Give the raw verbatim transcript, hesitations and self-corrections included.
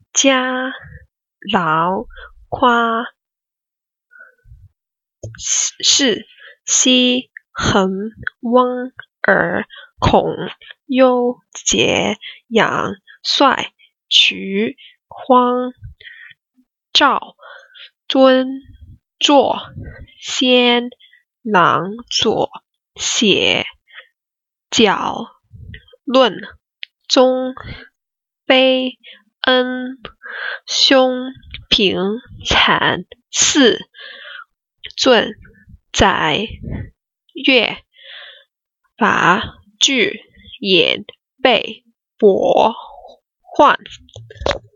家劳夸是西恒温而孔幽节养帅渠荒赵尊作先郎左写角论中悲恩兄平产四尊载乐法句演背博患